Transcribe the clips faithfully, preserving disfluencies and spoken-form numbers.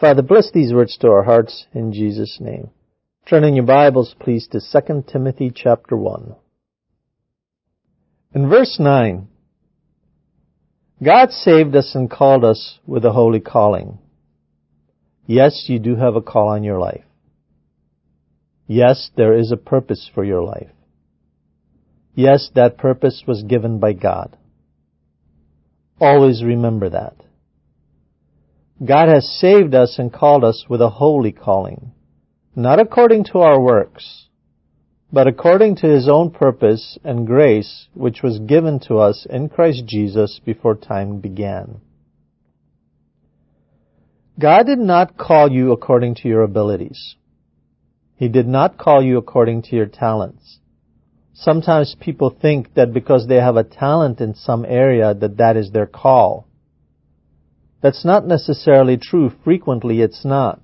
Father, bless these words to our hearts in Jesus' name. Turn in your Bibles, please, to Second Timothy chapter one. In verse nine, God saved us and called us with a holy calling. Yes, you do have a call on your life. Yes, there is a purpose for your life. Yes, that purpose was given by God. Always remember that. God has saved us and called us with a holy calling, not according to our works, but according to His own purpose and grace, which was given to us in Christ Jesus before time began. God did not call you according to your abilities. He did not call you according to your talents. Sometimes people think that because they have a talent in some area that that is their call. That's not necessarily true. Frequently, it's not.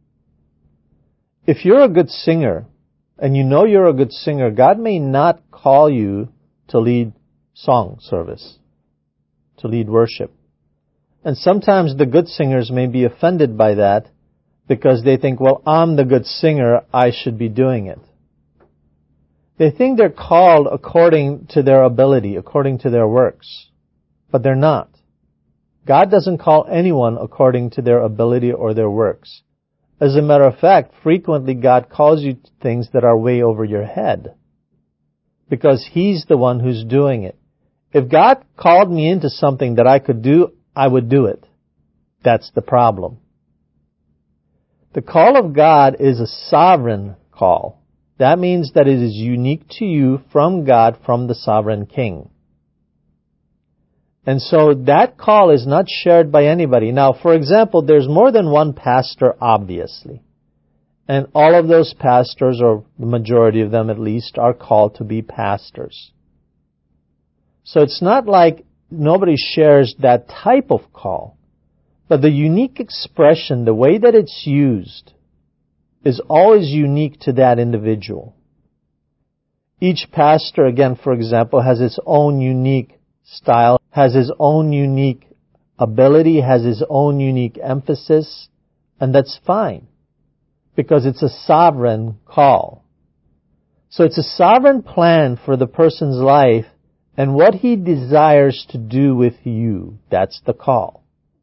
If you're a good singer, and you know you're a good singer, God may not call you to lead song service, to lead worship. And sometimes the good singers may be offended by that because they think, well, I'm the good singer, I should be doing it. They think they're called according to their ability, according to their works, but they're not. God doesn't call anyone according to their ability or their works. As a matter of fact, frequently God calls you to things that are way over your head, because He's the one who's doing it. If God called me into something that I could do, I would do it. That's the problem. The call of God is a sovereign call. That means that it is unique to you from God, from the sovereign King. And so that call is not shared by anybody. Now, for example, there's more than one pastor, obviously. And all of those pastors, or the majority of them at least, are called to be pastors. So it's not like nobody shares that type of call. But the unique expression, the way that it's used, is always unique to that individual. Each pastor, again, for example, has its own unique style, has his own unique ability, has his own unique emphasis, and that's fine, because it's a sovereign call. So it's a sovereign plan for the person's life and what he desires to do with you. That's the call.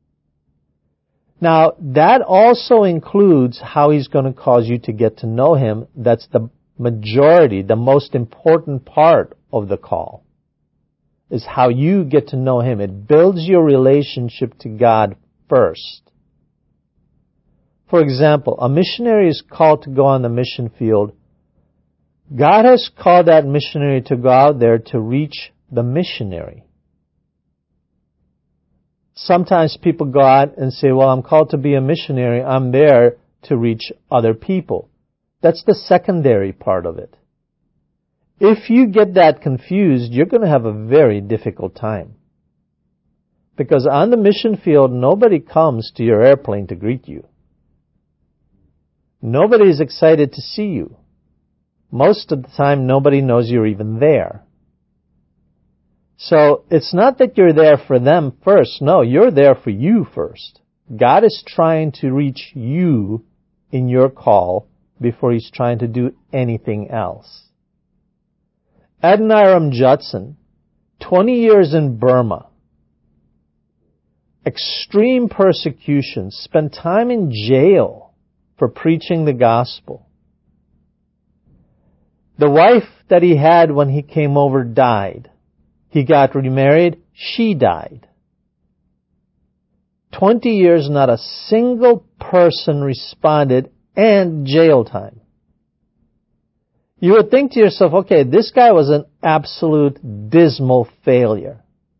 Now, that also includes how He's going to cause you to get to know Him. That's the majority, the most important part of the call, is how you get to know Him. It builds your relationship to God first. For example, a missionary is called to go on the mission field. God has called that missionary to go out there to reach the missionary. Sometimes people go out and say, well, I'm called to be a missionary. I'm there to reach other people. That's the secondary part of it. If you get that confused, you're going to have a very difficult time. Because on the mission field, nobody comes to your airplane to greet you. Nobody is excited to see you. Most of the time, nobody knows you're even there. So it's not that you're there for them first. No, you're there for you first. God is trying to reach you in your call before He's trying to do anything else. Adoniram Judson, twenty years in Burma, extreme persecution, spent time in jail for preaching the gospel. The wife that he had when he came over died. He got remarried. She died. Twenty years, not a single person responded, and jail time. You would think to yourself, okay, this guy was an absolute dismal failure.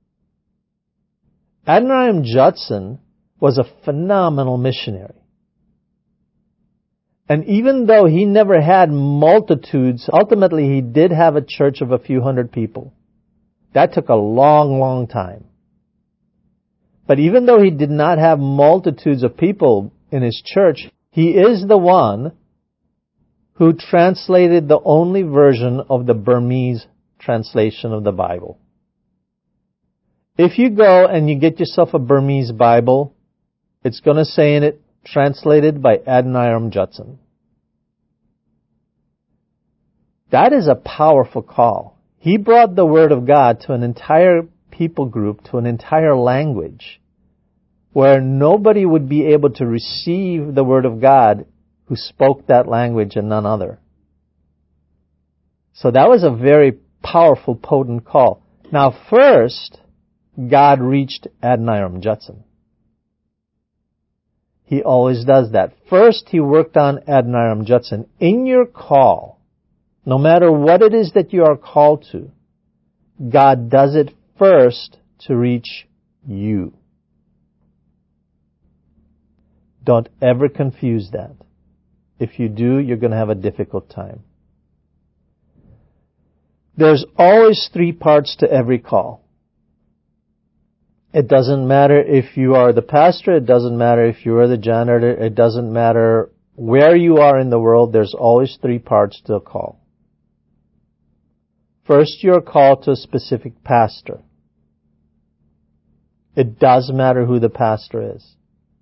Adoniram Judson was a phenomenal missionary. And even though he never had multitudes, ultimately he did have a church of a few hundred people. That took a long, long time. But even though he did not have multitudes of people in his church, he is the one who translated the only version of the Burmese translation of the Bible. If you go and you get yourself a Burmese Bible, it's going to say in it, translated by Adoniram Judson. That is a powerful call. He brought the Word of God to an entire people group, to an entire language, where nobody would be able to receive the Word of God who spoke that language and none other. So that was a very powerful, potent call. Now first, God reached Adoniram Judson. He always does that. First, He worked on Adoniram Judson. In your call, no matter what it is that you are called to, God does it first to reach you. Don't ever confuse that. If you do, you're going to have a difficult time. There's always three parts to every call. It doesn't matter if you are the pastor, it doesn't matter if you are the janitor, it doesn't matter where you are in the world, there's always three parts to a call. First, you're called to a specific pastor. It does matter who the pastor is.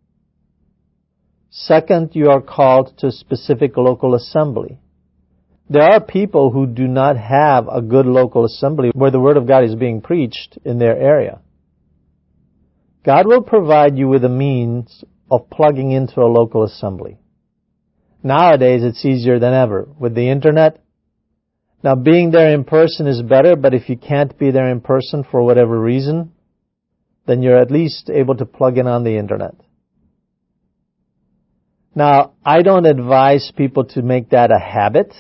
Second, you are called to a specific local assembly. There are people who do not have a good local assembly where the Word of God is being preached in their area. God will provide you with a means of plugging into a local assembly. Nowadays, it's easier than ever with the internet. Now, being there in person is better, but if you can't be there in person for whatever reason, then you're at least able to plug in on the internet. Now, I don't advise people to make that a habit,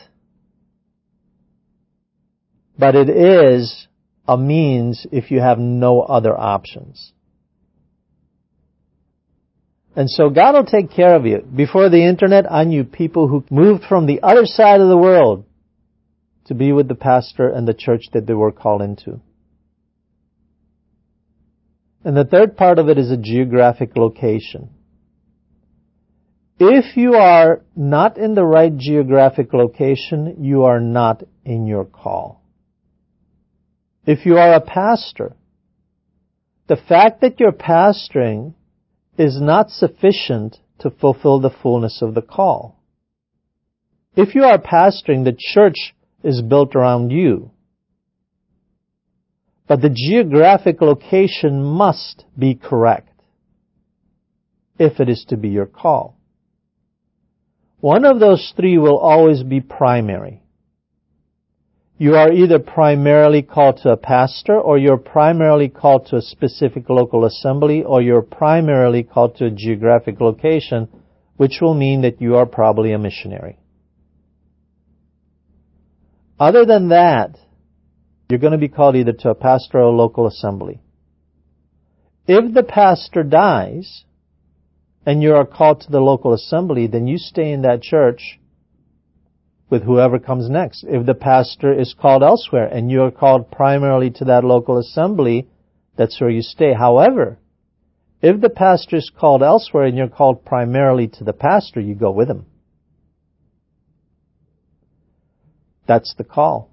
but it is a means if you have no other options. And so God will take care of you. Before the internet, I knew people who moved from the other side of the world to be with the pastor and the church that they were called into. And the third part of it is a geographic location. If you are not in the right geographic location, you are not in your call. If you are a pastor, the fact that you're pastoring is not sufficient to fulfill the fullness of the call. If you are pastoring, the church is built around you. But the geographic location must be correct if it is to be your call. One of those three will always be primary. You are either primarily called to a pastor, or you're primarily called to a specific local assembly, or you're primarily called to a geographic location, which will mean that you are probably a missionary. Other than that, you're going to be called either to a pastor or a local assembly. If the pastor dies, and you are called to the local assembly, then you stay in that church with whoever comes next. If the pastor is called elsewhere and you are called primarily to that local assembly, that's where you stay. However, if the pastor is called elsewhere and you're called primarily to the pastor, you go with him. That's the call.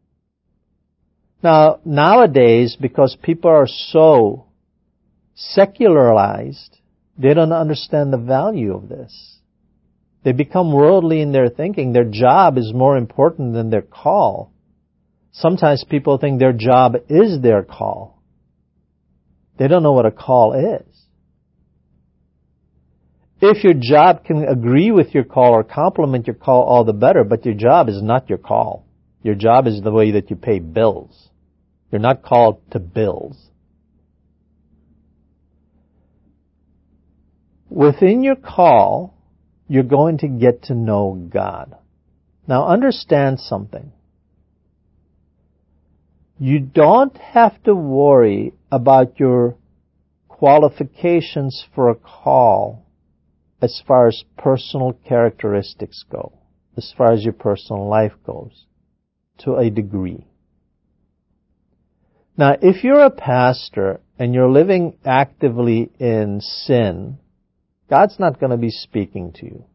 Now, nowadays, because people are so secularized, they don't understand the value of this. They become worldly in their thinking. Their job is more important than their call. Sometimes people think their job is their call. They don't know what a call is. If your job can agree with your call or complement your call, all the better, but your job is not your call. Your job is the way that you pay bills. You're not called to bills. Within your call, you're going to get to know God. Now understand something. You don't have to worry about your qualifications for a call as far as personal characteristics go, as far as your personal life goes, to a degree. Now, if you're a pastor and you're living actively in sin, God's not going to be speaking to you.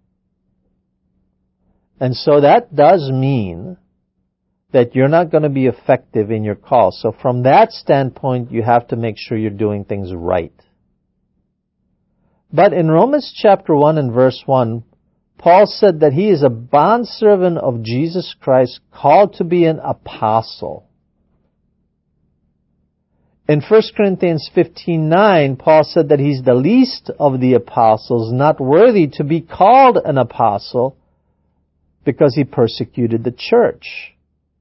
And so that does mean that you're not going to be effective in your call. So from that standpoint, you have to make sure you're doing things right. But in Romans chapter one and verse one, Paul said that he is a bondservant of Jesus Christ, called to be an apostle. In First Corinthians fifteen nine, Paul said that he's the least of the apostles, not worthy to be called an apostle, because he persecuted the church.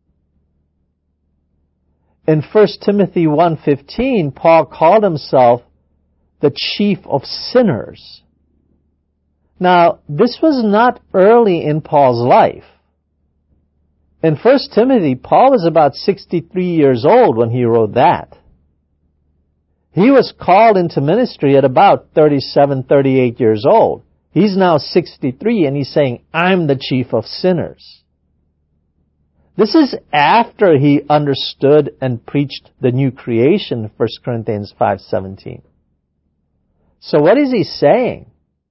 In First Timothy one fifteen, Paul called himself the chief of sinners. Now, this was not early in Paul's life. In First Timothy, Paul was about sixty-three years old when he wrote that. He was called into ministry at about thirty-seven, thirty-eight years old. He's now sixty-three, and he's saying, I'm the chief of sinners. This is after he understood and preached the new creation, First Corinthians five seventeen. So what is he saying?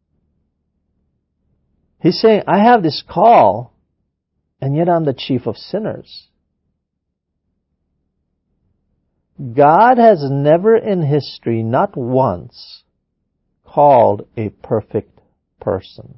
He's saying, I have this call, and yet I'm the chief of sinners. God has never in history, not once, called a perfect person.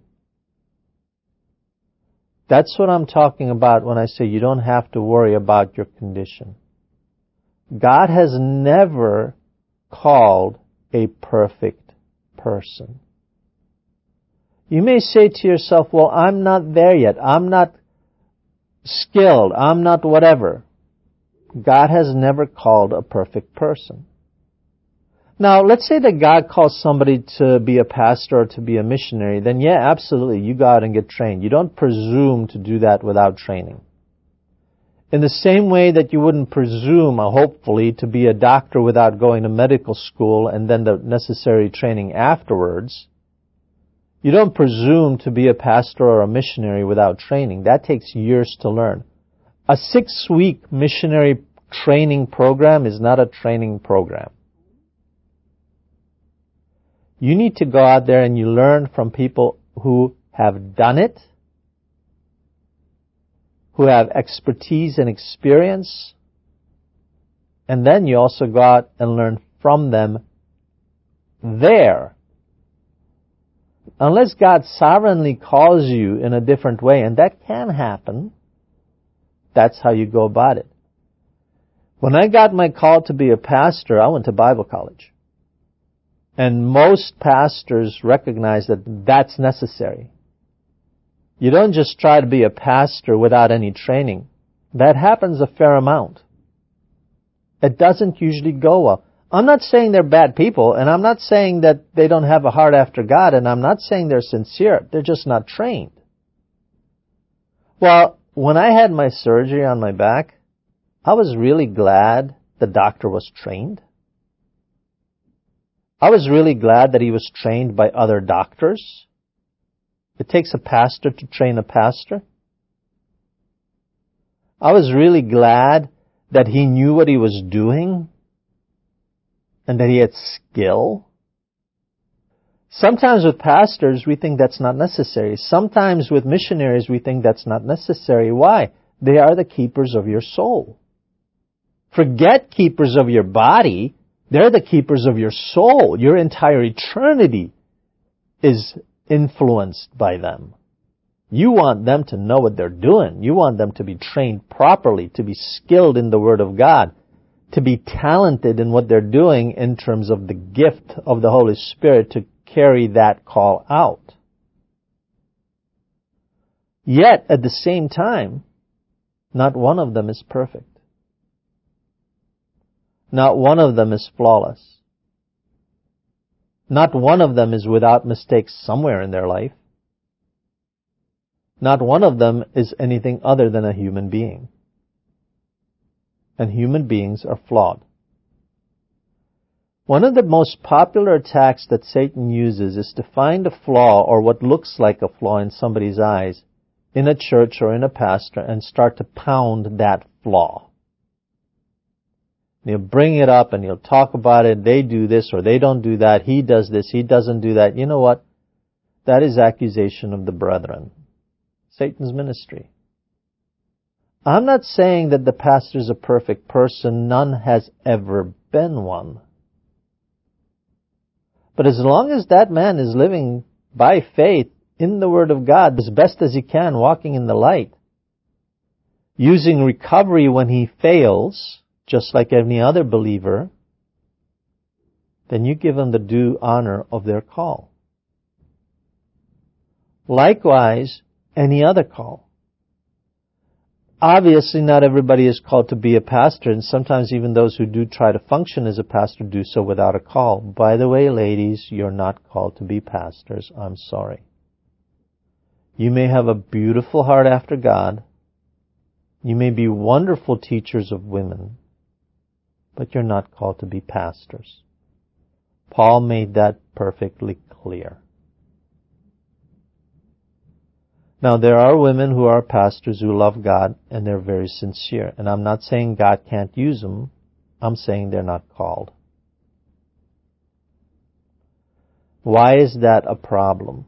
That's what I'm talking about when I say you don't have to worry about your condition. God has never called a perfect person. You may say to yourself, well, I'm not there yet. I'm not skilled. I'm not whatever. God has never called a perfect person. Now, let's say that God calls somebody to be a pastor or to be a missionary, then yeah, absolutely, you go out and get trained. You don't presume to do that without training. In the same way that you wouldn't presume, uh, hopefully, to be a doctor without going to medical school and then the necessary training afterwards, you don't presume to be a pastor or a missionary without training. That takes years to learn. A six-week missionary training program is not a training program. You need to go out there and you learn from people who have done it, who have expertise and experience, and then you also go out and learn from them there. Unless God sovereignly calls you in a different way, and that can happen, that's how you go about it. When I got my call to be a pastor, I went to Bible college. And most pastors recognize that that's necessary. You don't just try to be a pastor without any training. That happens a fair amount. It doesn't usually go well. I'm not saying they're bad people, and I'm not saying that they don't have a heart after God, and I'm not saying they're sincere. They're just not trained. Well, when I had my surgery on my back, I was really glad the doctor was trained. I was really glad that he was trained by other doctors. It takes a pastor to train a pastor. I was really glad that he knew what he was doing and that he had skill. Sometimes with pastors, we think that's not necessary. Sometimes with missionaries, we think that's not necessary. Why? They are the keepers of your soul. Forget keepers of your body. They're the keepers of your soul. Your entire eternity is influenced by them. You want them to know what they're doing. You want them to be trained properly, to be skilled in the Word of God, to be talented in what they're doing in terms of the gift of the Holy Spirit to carry that call out. Yet, at the same time, not one of them is perfect. Not one of them is flawless. Not one of them is without mistakes somewhere in their life. Not one of them is anything other than a human being. And human beings are flawed. One of the most popular attacks that Satan uses is to find a flaw or what looks like a flaw in somebody's eyes in a church or in a pastor and start to pound that flaw. He'll bring it up and he'll talk about it. They do this or they don't do that. He does this. He doesn't do that. You know what? That is accusation of the brethren. Satan's ministry. I'm not saying that the pastor is a perfect person. None has ever been one. But as long as that man is living by faith in the Word of God as best as he can, walking in the light, using recovery when he fails, just like any other believer, then you give them the due honor of their call. Likewise, any other call. Obviously, not everybody is called to be a pastor, and sometimes even those who do try to function as a pastor do so without a call. By the way, ladies, you're not called to be pastors. I'm sorry. You may have a beautiful heart after God. You may be wonderful teachers of women, but you're not called to be pastors. Paul made that perfectly clear. Now, there are women who are pastors who love God and they're very sincere. And I'm not saying God can't use them. I'm saying they're not called. Why is that a problem?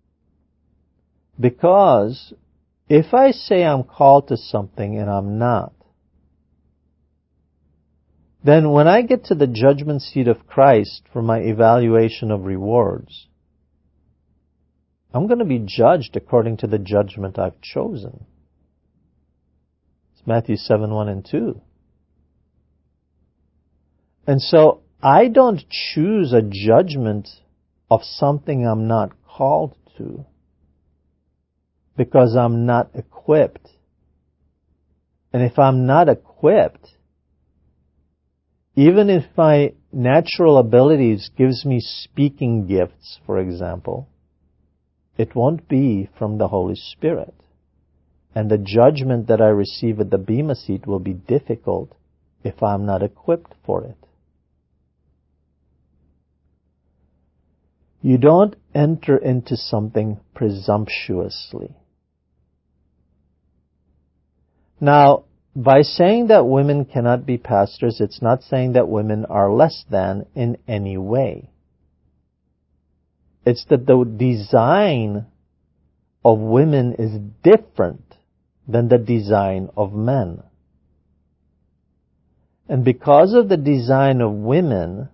Because if I say I'm called to something and I'm not, then when I get to the judgment seat of Christ for my evaluation of rewards, I'm going to be judged according to the judgment I've chosen. It's Matthew seven, one and two. And so I don't choose a judgment of something I'm not called to because I'm not equipped. And if I'm not equipped, even if my natural abilities gives me speaking gifts, for example, it won't be from the Holy Spirit. And the judgment that I receive at the Bema seat will be difficult if I'm not equipped for it. You don't enter into something presumptuously. Now, by saying that women cannot be pastors, it's not saying that women are less than in any way. It's that the design of women is different than the design of men. And because of the design of women,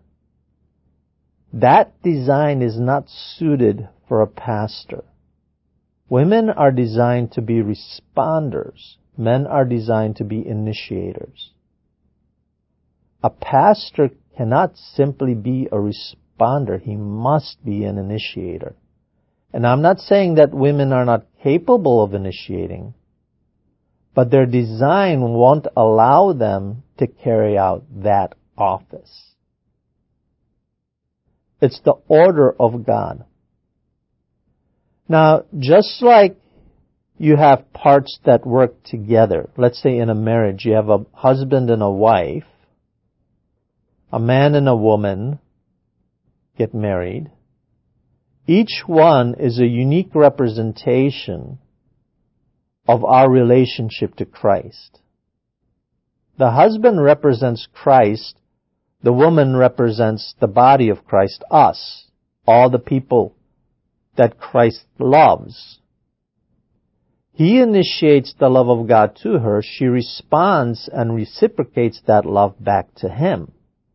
that design is not suited for a pastor. Women are designed to be responders. Men are designed to be initiators. A pastor cannot simply be a responder. He must be an initiator. And I'm not saying that women are not capable of initiating, but their design won't allow them to carry out that office. It's the order of God. Now, just like you have parts that work together. Let's say in a marriage, you have a husband and a wife, a man and a woman get married. Each one is a unique representation of our relationship to Christ. The husband represents Christ. The woman represents the body of Christ, us, all the people that Christ loves. He initiates the love of God to her. She responds and reciprocates that love back to him.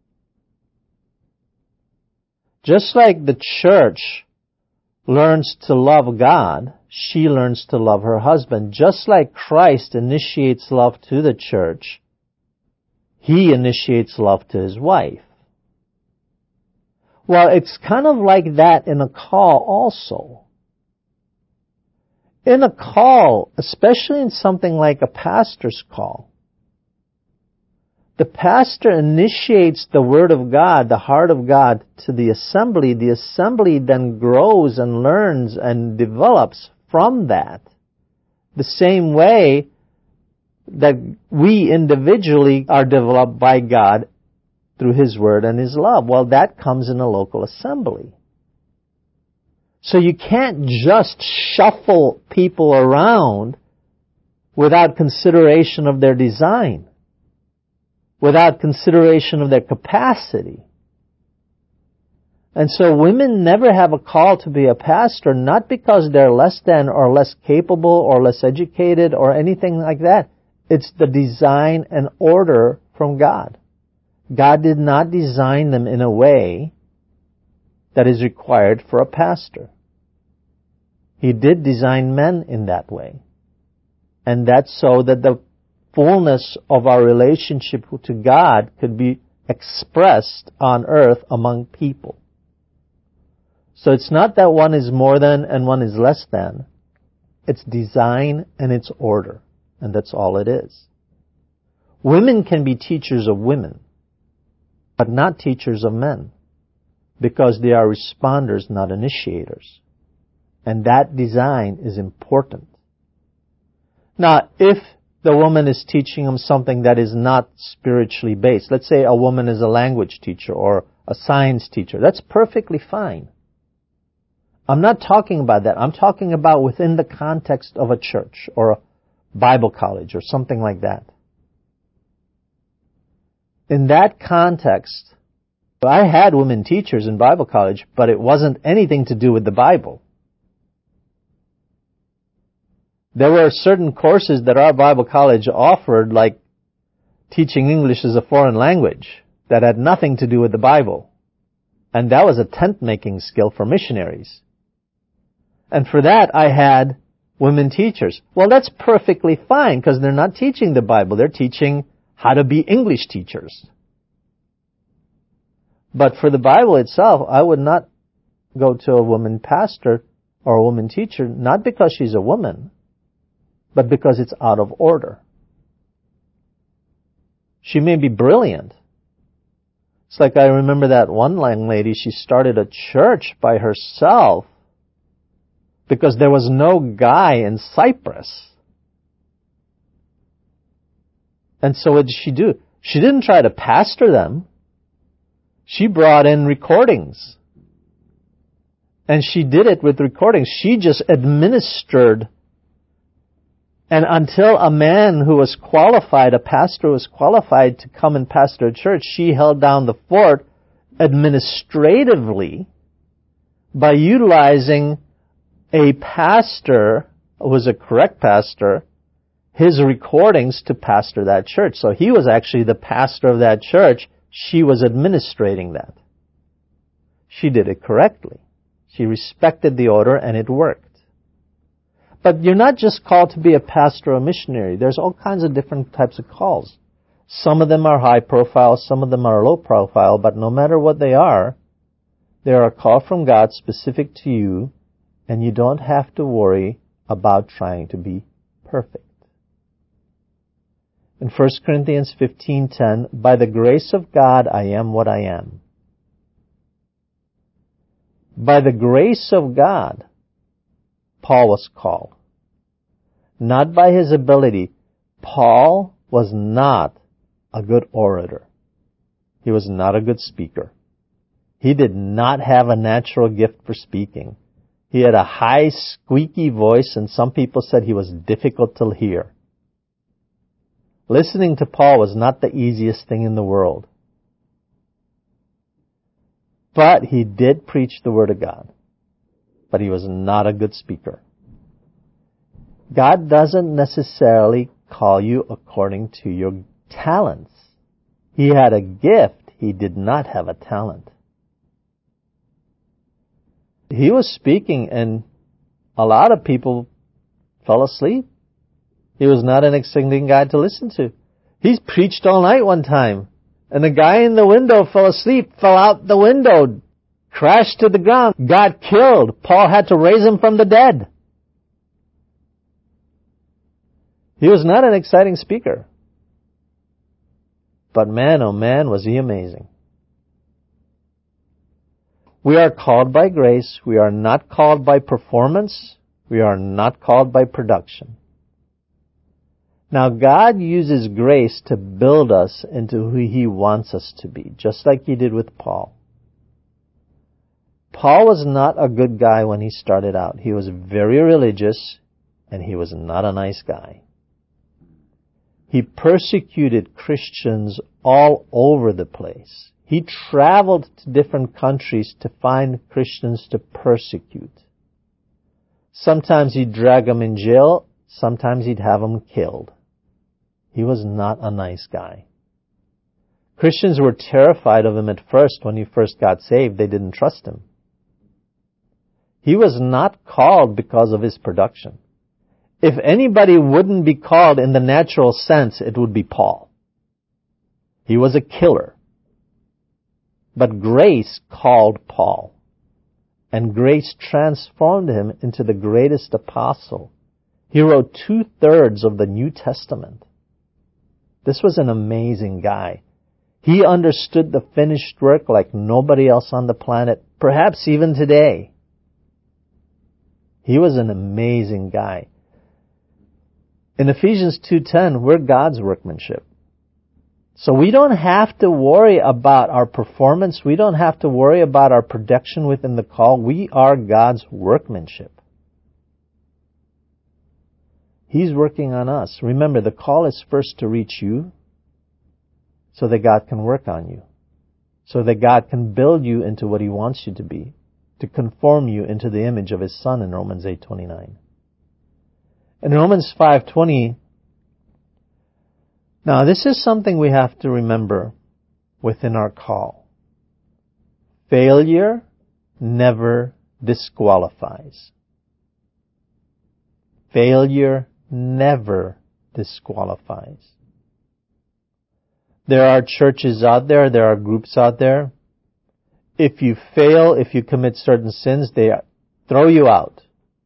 Just like the church learns to love God, she learns to love her husband. Just like Christ initiates love to the church, he initiates love to his wife. Well, it's kind of like that in a call also. In a call, especially in something like a pastor's call, the pastor initiates the Word of God, the heart of God, to the assembly. The assembly then grows and learns and develops from that. The same way that we individually are developed by God through His Word and His love. Well, that comes in a local assembly. So you can't just shuffle people around without consideration of their design, without consideration of their capacity. And so women never have a call to be a pastor, not because they're less than or less capable or less educated or anything like that. It's the design and order from God. God did not design them in a way that is required for a pastor. He did design men in that way. And that's so that the fullness of our relationship to God could be expressed on earth among people. So it's not that one is more than and one is less than. It's design and it's order. And that's all it is. Women can be teachers of women, but not teachers of men, because they are responders, not initiators. And that design is important. Now, if the woman is teaching them something that is not spiritually based, let's say a woman is a language teacher or a science teacher, that's perfectly fine. I'm not talking about that. I'm talking about within the context of a church or a Bible college or something like that. In that context, I had women teachers in Bible college, but it wasn't anything to do with the Bible. There were certain courses that our Bible college offered, like teaching English as a foreign language, that had nothing to do with the Bible. And that was a tent-making skill for missionaries. And for that, I had women teachers. Well, that's perfectly fine, because they're not teaching the Bible. They're teaching how to be English teachers. But for the Bible itself, I would not go to a woman pastor or a woman teacher, not because she's a woman, but because it's out of order. She may be brilliant. It's like I remember that one young lady, she started a church by herself because there was no guy in Cyprus. And so what did she do? She didn't try to pastor them. She brought in recordings. And she did it with recordings. She just administered. And until a man who was qualified, a pastor was qualified to come and pastor a church, she held down the fort administratively by utilizing a pastor, who was a correct pastor, his recordings to pastor that church. So he was actually the pastor of that church. She was administrating that. She did it correctly. She respected the order, and it worked. But you're not just called to be a pastor or a missionary. There's all kinds of different types of calls. Some of them are high profile, some of them are low profile, but no matter what they are, they are a call from God specific to you, and you don't have to worry about trying to be perfect. In First Corinthians fifteen ten, by the grace of God I am what I am. By the grace of God, Paul was called. Not by his ability. Paul was not a good orator. He was not a good speaker. He did not have a natural gift for speaking. He had a high, squeaky voice, and some people said he was difficult to hear. Listening to Paul was not the easiest thing in the world. But he did preach the Word of God. But he was not a good speaker. God doesn't necessarily call you according to your talents. He had a gift. He did not have a talent. He was speaking and a lot of people fell asleep. He was not an exciting guy to listen to. He preached all night one time, and the guy in the window fell asleep, fell out the window, crashed to the ground, got killed. Paul had to raise him from the dead. He was not an exciting speaker. But man, oh man, was he amazing. We are called by grace. We are not called by performance. We are not called by production. Now, God uses grace to build us into who He wants us to be, just like He did with Paul. Paul was not a good guy when he started out. He was very religious, and he was not a nice guy. He persecuted Christians all over the place. He traveled to different countries to find Christians to persecute. Sometimes he'd drag them in jail. Sometimes he'd have them killed. He was not a nice guy. Christians were terrified of him at first when he first got saved. They didn't trust him. He was not called because of his production. If anybody wouldn't be called in the natural sense, it would be Paul. He was a killer. But grace called Paul. And grace transformed him into the greatest apostle. He wrote two-thirds of the New Testament. This was an amazing guy. He understood the finished work like nobody else on the planet, perhaps even today. He was an amazing guy. In Ephesians two ten, we're God's workmanship. So we don't have to worry about our performance. We don't have to worry about our production within the call. We are God's workmanship. He's working on us. Remember, the call is first to reach you so that God can work on you, so that God can build you into what He wants you to be, to conform you into the image of His Son in Romans eight twenty-nine. In Romans five twenty, now this is something we have to remember within our call. Failure never disqualifies. Failure never disqualifies. There are churches out there, there are groups out there. If you fail, if you commit certain sins, they throw you out.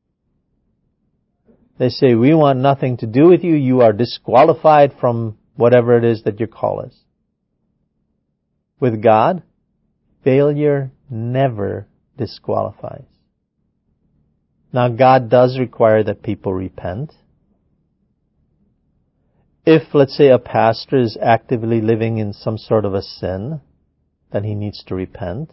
They say, we want nothing to do with you. You are disqualified from whatever it is that your call is. With God, failure never disqualifies. Now, God does require that people repent. If, let's say, a pastor is actively living in some sort of a sin, then he needs to repent.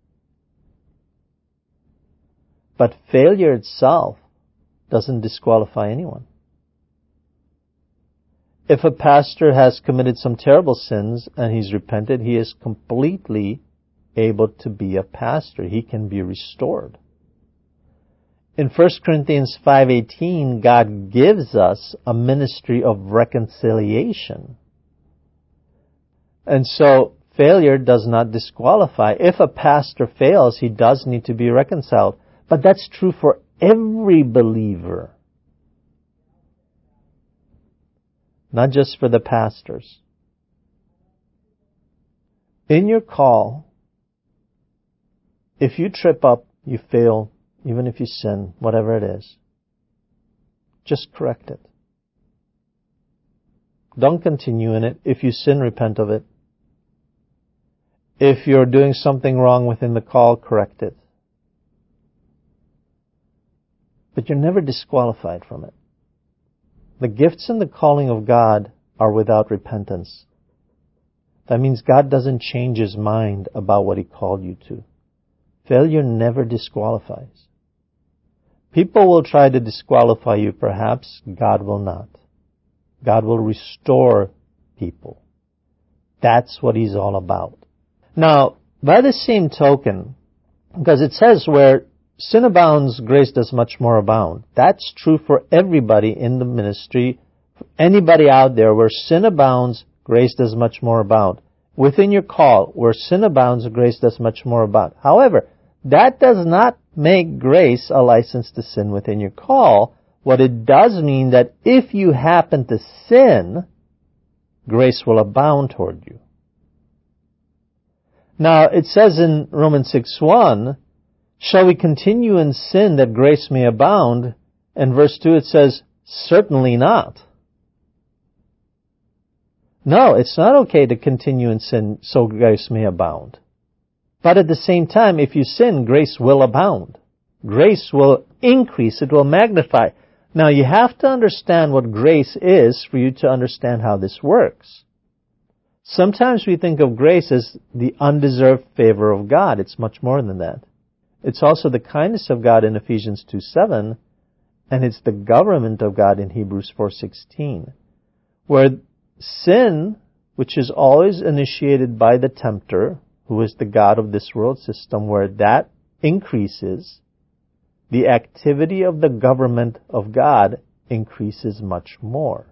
But failure itself doesn't disqualify anyone. If a pastor has committed some terrible sins and he's repented, he is completely able to be a pastor. He can be restored. In First Corinthians five eighteen, God gives us a ministry of reconciliation. And so, failure does not disqualify. If a pastor fails, he does need to be reconciled. But that's true for every believer. Not just for the pastors. In your call, if you trip up, you fail, even if you sin, whatever it is, just correct it. Don't continue in it. If you sin, repent of it. If you're doing something wrong within the call, correct it. But you're never disqualified from it. The gifts and the calling of God are without repentance. That means God doesn't change His mind about what He called you to. Failure never disqualifies. People will try to disqualify you, perhaps. God will not. God will restore people. That's what He's all about. Now, by the same token, because it says where sin abounds, grace does much more abound. That's true for everybody in the ministry. For anybody out there, where sin abounds, grace does much more abound. Within your call, where sin abounds, grace does much more abound. However, that does not make grace a license to sin within your call. What it does mean that if you happen to sin, grace will abound toward you. Now, it says in Romans six one, shall we continue in sin that grace may abound? And verse two, it says, certainly not. No, it's not okay to continue in sin so grace may abound. But at the same time, if you sin, grace will abound. Grace will increase. It will magnify. Now, you have to understand what grace is for you to understand how this works. Sometimes we think of grace as the undeserved favor of God. It's much more than that. It's also the kindness of God in Ephesians two seven, and it's the government of God in Hebrews four sixteen, where sin, which is always initiated by the tempter, who is the God of this world system, where that increases, the activity of the government of God increases much more.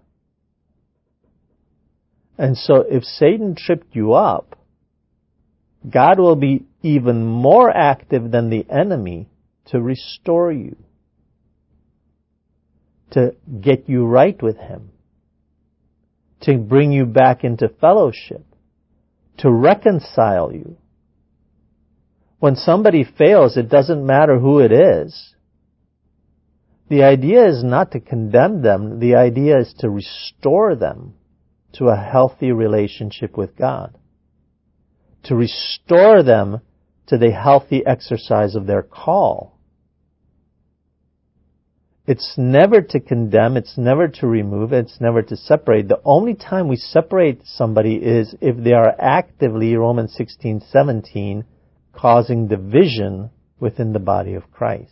And so if Satan tripped you up, God will be even more active than the enemy to restore you, to get you right with Him, to bring you back into fellowship, to reconcile you. When somebody fails, it doesn't matter who it is. The idea is not to condemn them. The idea is to restore them to a healthy relationship with God, to restore them to the healthy exercise of their call. It's never to condemn, it's never to remove, it's never to separate. The only time we separate somebody is if they are actively, Romans sixteen seventeen, causing division within the body of Christ.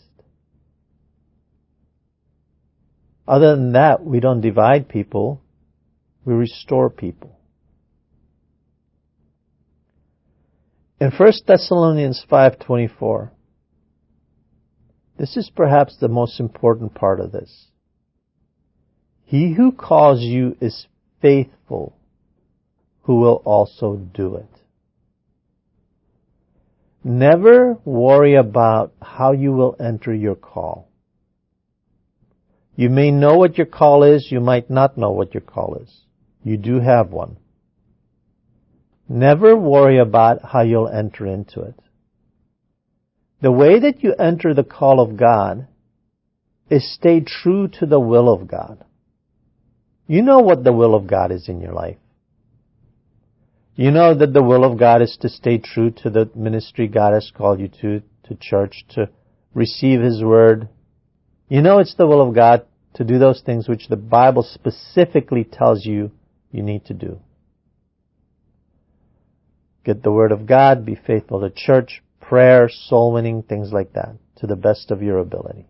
Other than that, we don't divide people, we restore people. In First Thessalonians five twenty-four, this is perhaps the most important part of this. He who calls you is faithful, who will also do it. Never worry about how you will enter your call. You may know what your call is, you might not know what your call is. You do have one. Never worry about how you'll enter into it. The way that you enter the call of God is stay true to the will of God. You know what the will of God is in your life. You know that the will of God is to stay true to the ministry God has called you to, to church, to receive His Word. You know it's the will of God to do those things which the Bible specifically tells you you need to do. Get the Word of God, be faithful to church, prayer, soul winning, things like that, to the best of your ability.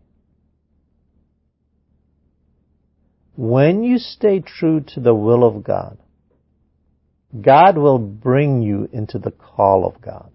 When you stay true to the will of God, God will bring you into the call of God.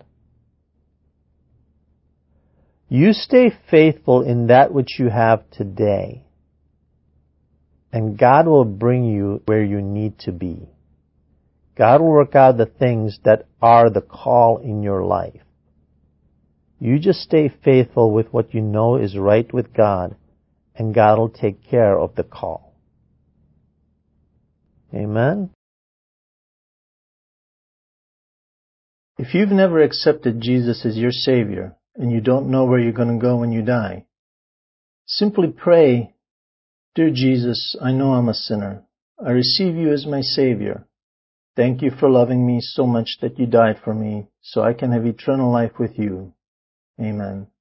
You stay faithful in that which you have today, and God will bring you where you need to be. God will work out the things that are the call in your life. You just stay faithful with what you know is right with God, and God will take care of the call. Amen? If you've never accepted Jesus as your Savior, and you don't know where you're going to go when you die, simply pray, "Dear Jesus, I know I'm a sinner. I receive you as my Savior. Thank you for loving me so much that you died for me, so I can have eternal life with you. Amen."